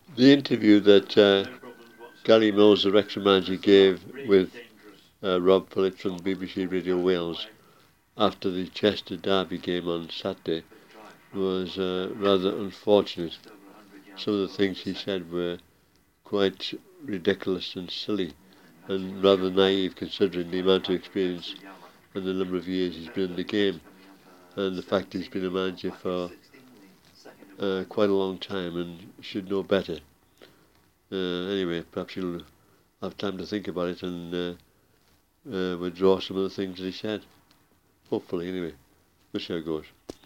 The interview that Gary Mills, the Wrexham manager, gave with Rob Phillips from BBC Radio Wales after the Chester Derby game on Saturday was rather unfortunate. Some of the things he said were quite ridiculous and silly and rather naive considering the amount of experience and the number of years he's been in the game and the fact he's been a manager for quite a long time and should know better. Anyway, perhaps you'll have time to think about it and withdraw some of the things that he said. Hopefully, anyway. We'll see how it goes.